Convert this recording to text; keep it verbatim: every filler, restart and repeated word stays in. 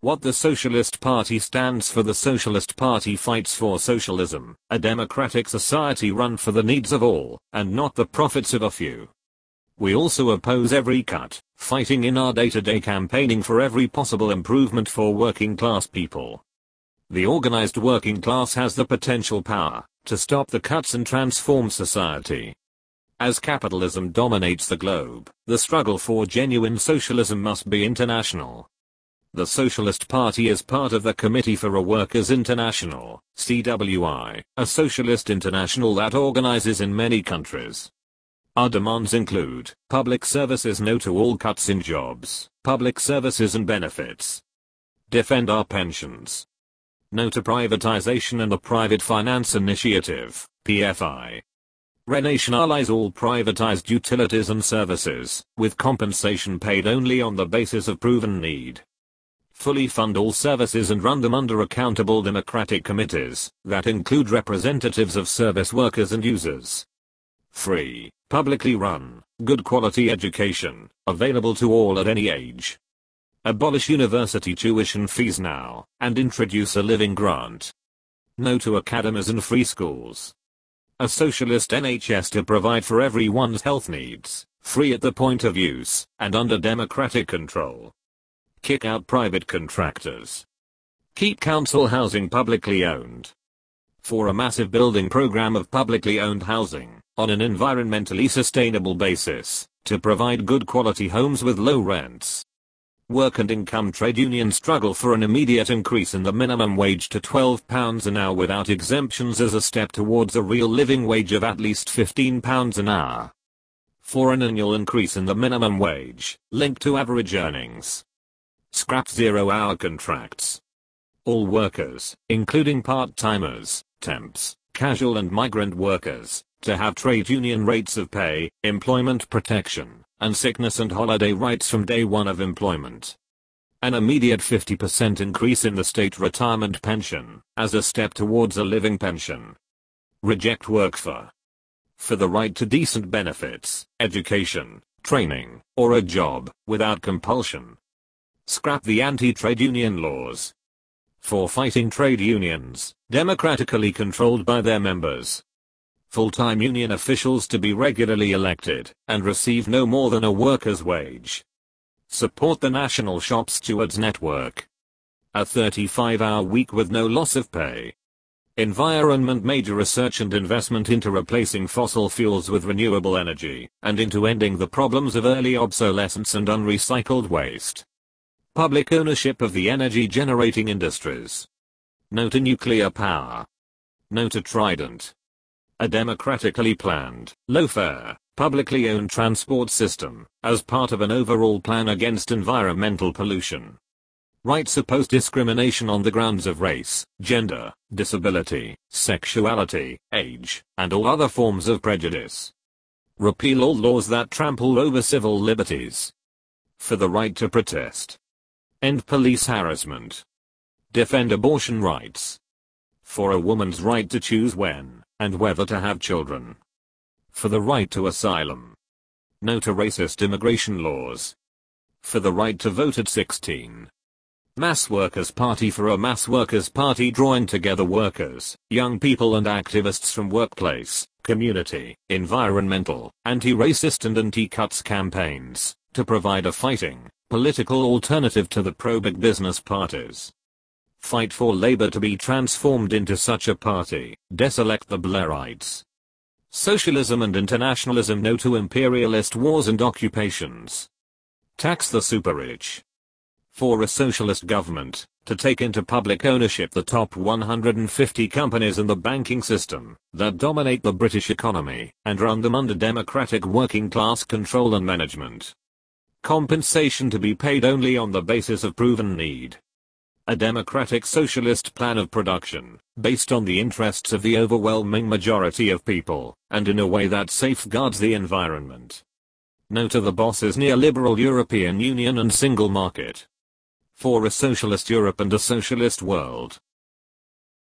What the Socialist Party stands for: the Socialist Party fights for socialism, a democratic society run for the needs of all, and not the profits of a few. We also oppose every cut, fighting in our day-to-day campaigning for every possible improvement for working class people. The organized working class has the potential power to stop the cuts and transform society. As capitalism dominates the globe, the struggle for genuine socialism must be international. The Socialist Party is part of the Committee for a Workers' International, C W I, a socialist international that organizes in many countries. Our demands include public services, no to all cuts in jobs, public services and benefits. Defend our pensions. No to privatization and the Private Finance Initiative, P F I. Renationalize all privatized utilities and services, with compensation paid only on the basis of proven need. Fully fund all services and run them under accountable democratic committees that include representatives of service workers and users. Free, publicly run, good quality education, available to all at any age. Abolish university tuition fees now, and introduce a living grant. No to academies and free schools. A socialist N H S to provide for everyone's health needs, free at the point of use, and under democratic control. Kick out private contractors. Keep council housing publicly owned. For a massive building program of publicly owned housing, on an environmentally sustainable basis, to provide good quality homes with low rents. Work and income trade unions struggle for an immediate increase in the minimum wage to twelve pounds an hour without exemptions as a step towards a real living wage of at least fifteen pounds an hour. For an annual increase in the minimum wage, linked to average earnings. Scrap zero-hour contracts. All workers, including part-timers, temps, casual and migrant workers, to have trade union rates of pay, employment protection, and sickness and holiday rights from day one of employment. An immediate fifty percent increase in the state retirement pension, as a step towards a living pension. Reject work for. For the right to decent benefits, education, training, or a job, without compulsion. Scrap the anti-trade union laws. For fighting trade unions, democratically controlled by their members. Full-time union officials to be regularly elected, and receive no more than a worker's wage. Support the National Shop Stewards Network. A thirty-five hour week with no loss of pay. Environment: major research and investment into replacing fossil fuels with renewable energy, and into ending the problems of early obsolescence and unrecycled waste. Public ownership of the energy generating industries. No to nuclear power. No to Trident. A democratically planned, low-fare, publicly owned transport system, as part of an overall plan against environmental pollution. Rights oppose discrimination on the grounds of race, gender, disability, sexuality, age, and all other forms of prejudice. Repeal all laws that trample over civil liberties. For the right to protest. End police harassment. Defend abortion rights. For a woman's right to choose when and whether to have children. For the right to asylum. No to racist immigration laws. For the right to vote at sixteen. Mass Workers' Party. For a mass workers' party drawing together workers, young people and activists from workplace, community, environmental, anti-racist and anti-cuts campaigns, to provide a fighting, political alternative to the pro-big business parties. Fight for Labour to be transformed into such a party. Deselect the Blairites. Socialism and internationalism. No to imperialist wars and occupations. Tax the super-rich. For a socialist government, to take into public ownership the top one hundred fifty companies in the banking system that dominate the British economy, and run them under democratic working class control and management. Compensation to be paid only on the basis of proven need. A democratic socialist plan of production, based on the interests of the overwhelming majority of people, and in a way that safeguards the environment. No to the boss's neoliberal European Union and single market. For a socialist Europe and a socialist world,